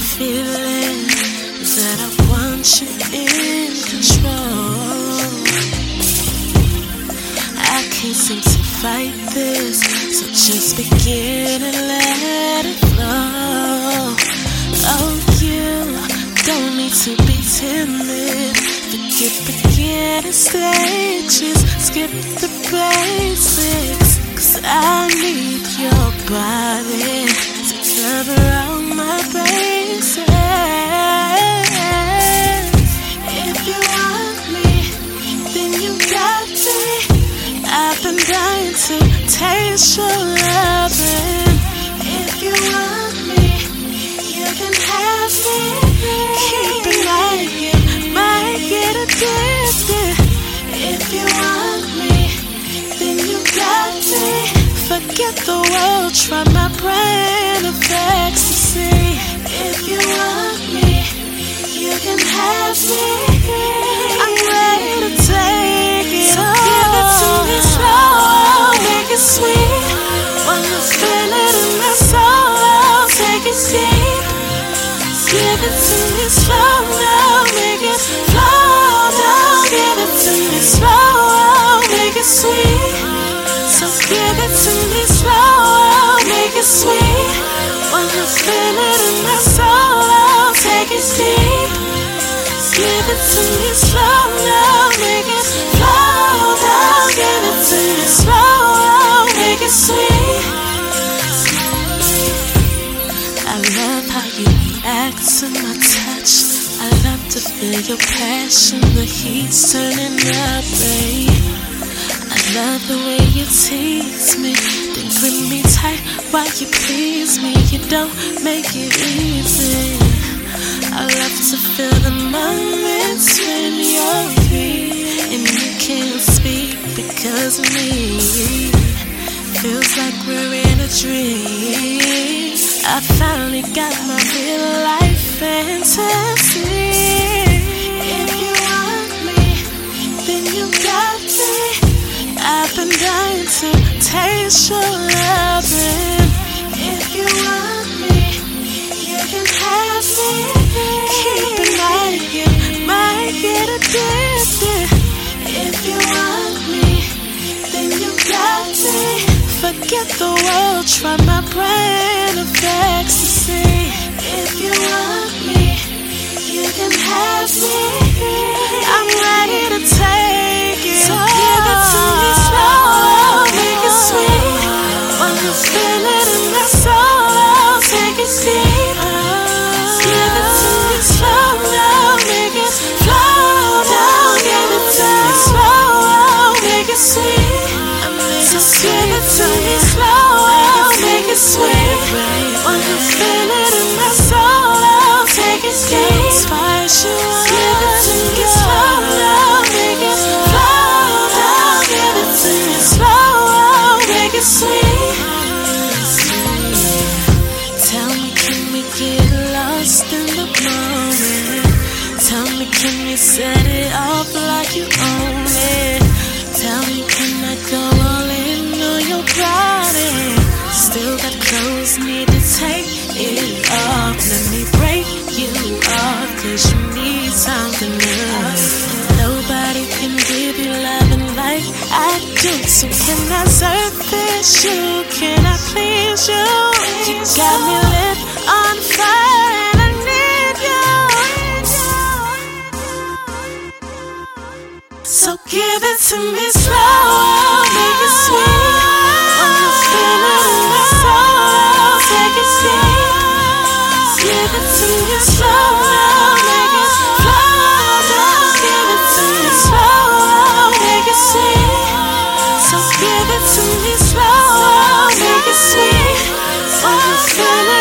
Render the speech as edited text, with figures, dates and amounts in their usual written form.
feeling that I want you in control. I can't seem to fight this, so just begin and let it flow. Oh, you don't need to be timid. Forget beginning stages, skip the basics, 'cause I need your body to cover all my bases. If you want me, then you got me. I've been dying to taste your loving. If you want me, you can have me. Keep an eye, you might get addicted. If you want me, then you got me. Forget the world, try my brain of ecstasy. If you want me, you can have me. I'm ready to take it. So give it to me slow, make it sweet. Wanna feel it in my soul, take it deep. Give it to me slow now, make it flow down. Give it to me slow, make it sweet. So give it to me slow, make it sweet. Wanna feel it in my soul, take it deep. Give it to me slow now, make it flow down. Give it to me slow, make it sweet. I love how you react to my touch. I love to feel your passion, the heat's turning up, babe. I love the way you tease me, then grip me tight while you please me. You don't make it easy. I love to feel the moments when you're free and you can't speak because of me. Feels like we're in a dream. I finally got my real life fantasy. If you want me, then you got me. I've been dying to taste your loving. If you want me, you can have me. Keep an eye, you might get addicted. If you want me, then you got me. Forget the world, try my brain of ecstasy. If you want me, you can have me. I'm ready to take it. So give it to me slow, make it sweet. Wanna feel it in my soul, take it deep. Give it to me slow now, make it flow down. Give it to me slow, make it sweet. So give it to me slow, make it sweet. Wanna feel it in my soul, take it deep. Give it to me slow now, make it flow down. Give it to me slow, make it sweet. Tell me, can we get lost in the moment? Tell me, can you set it off like you own it? Tell me, can I go all in on your body? Still got clothes, need to take it off. Let me break you off, 'cause you need something new. Nobody can give you loving like I do. So can I service you? Can I please you? You got me lit on fire and I need you. So give it to me slow, make it sweet. Wanna feel it in my soul, take it deep. Give it to me slow now, make it flow down. Give it to me slow, make it sweet. So give it to me slow, make it sweet. Wanna feel